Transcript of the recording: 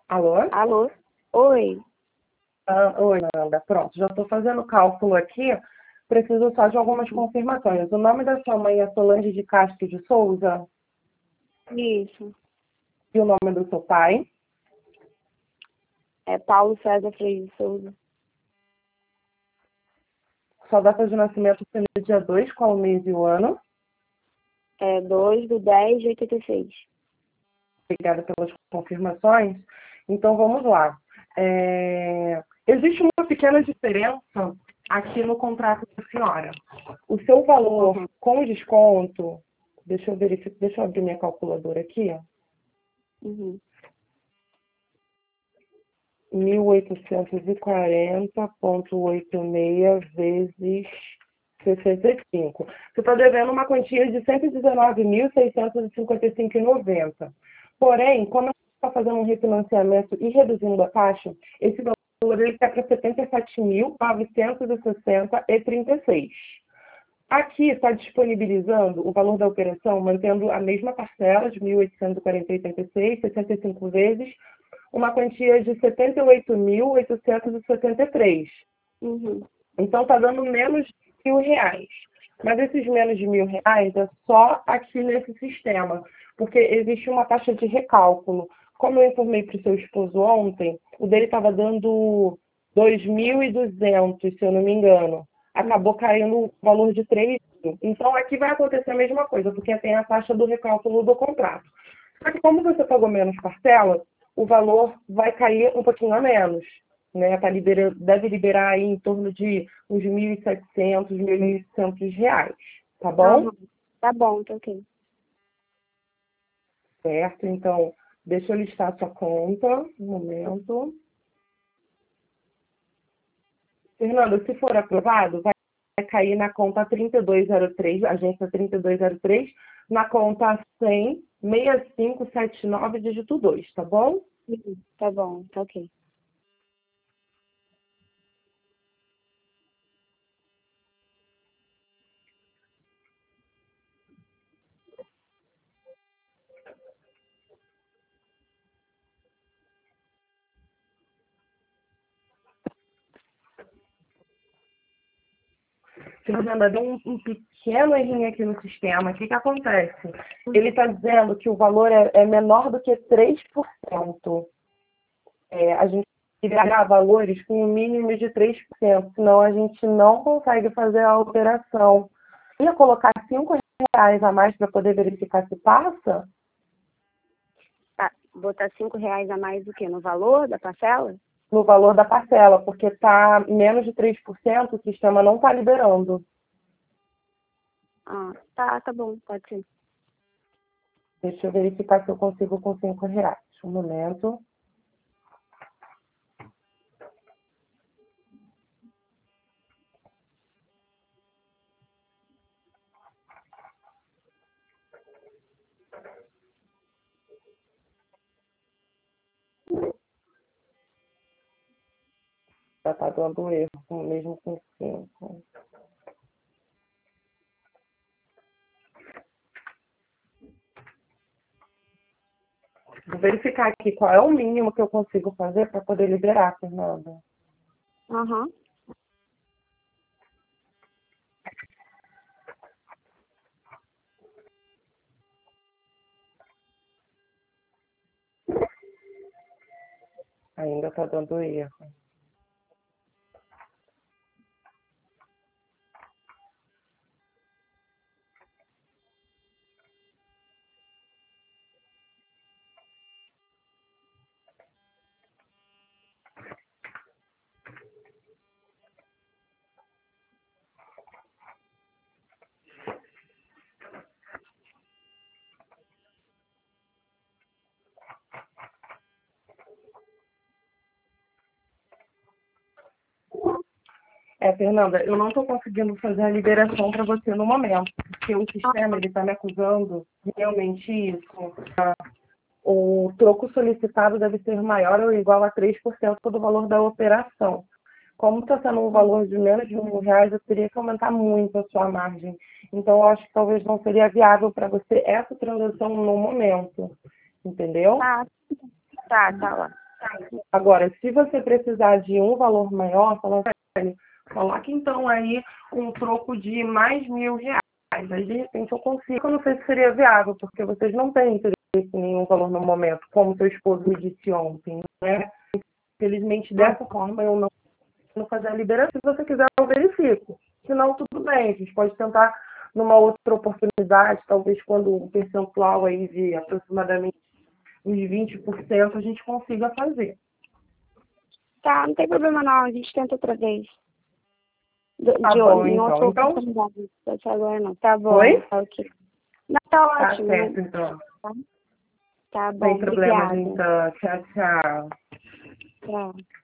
Alô? Alô? Oi. Oi, Nanda. Pronto, já estou fazendo o cálculo aqui. Preciso só de algumas confirmações. O nome da sua mãe é Solange de Castro de Souza? Isso. E o nome do seu pai? É Paulo César Freire de Souza. Sua data de nascimento foi no dia 2, qual o mês e o ano? É 2/10/86. Obrigada pelas confirmações. Então, vamos lá. Existe uma pequena diferença aqui no contrato da senhora. O seu valor Uhum. com desconto, deixa eu verificar, deixa eu abrir minha calculadora aqui, Uhum. 1.840,86 vezes 65. Você está devendo uma quantia de 119.655,90. Porém, como a gente está fazendo um refinanciamento e reduzindo a taxa, esse valor está para 77.960,36. Aqui está disponibilizando o valor da operação, mantendo a mesma parcela de 1.840,86, 65 vezes, uma quantia de 78.873. Uhum. Então, está dando menos de R$ 1.000. Mas esses menos de R$ 1.000 é só aqui nesse sistema, porque existe uma taxa de recálculo. Como eu informei para o seu esposo ontem, o dele estava dando 2.200, se eu não me engano. Acabou caindo o valor de 3.000. Então, aqui vai acontecer a mesma coisa, porque tem a taxa do recálculo do contrato. Só que como você pagou menos parcela, o valor vai cair um pouquinho a menos, né? Deve liberar aí em torno de uns R$ 1.700, R$ 1.800, tá bom? Uhum. Tá bom, tá ok. Certo, então, deixa eu listar a sua conta, um momento. Fernanda, se for aprovado, vai cair na conta 3203, agência 3203, na conta 100-6579, dígito 2, tá bom? Uhum. Tá bom, tá ok. Fernanda, deu um pequeno errinho aqui no sistema. O que acontece? Uhum. Ele está dizendo que o valor é menor do que 3%. A gente criará valores com um mínimo de 3%, senão a gente não consegue fazer a operação. Ia colocar R$ 5 a mais para poder verificar se passa? Tá. Botar R$ 5 a mais do que? No valor da parcela? No valor da parcela, porque está menos de 3%, o sistema não está liberando. Ah, tá bom, pode ser. Deixa eu verificar se eu consigo com R$ 5. Um momento. Já está dando erro, mesmo com 5. Vou verificar aqui qual é o mínimo que eu consigo fazer para poder liberar, Fernanda. Aham. Ainda está dando erro. Fernanda, eu não estou conseguindo fazer a liberação para você no momento, porque o sistema está me acusando realmente isso. O troco solicitado deve ser maior ou igual a 3% do valor da operação. Como está sendo um valor de menos de R$ 1.000, eu teria que aumentar muito a sua margem. Então, eu acho que talvez não seria viável para você essa transação no momento. Entendeu? Tá lá. Agora, se você precisar de um valor maior, fala, velho, coloque então aí um troco de mais R$ 1.000. Aí, de repente, eu consigo. Eu não sei se seria viável, porque vocês não têm interesse em nenhum valor no momento, como seu esposo me disse ontem, né? Infelizmente, dessa forma, eu não vou fazer a liberação. Se você quiser, eu verifico. Se não, tudo bem. A gente pode tentar numa outra oportunidade, talvez quando um percentual aí de aproximadamente uns 20% a gente consiga fazer. Tá, não tem problema não, a gente tenta outra vez. Tá bom, Em outra então. oportunidade. Não pode ser agora não. Tá bom, Oi? tá ok. Não, tá Tá ótimo. certo, então. Tá Sem bom, problemas, obrigada. então. Tchau, tchau. Tchau.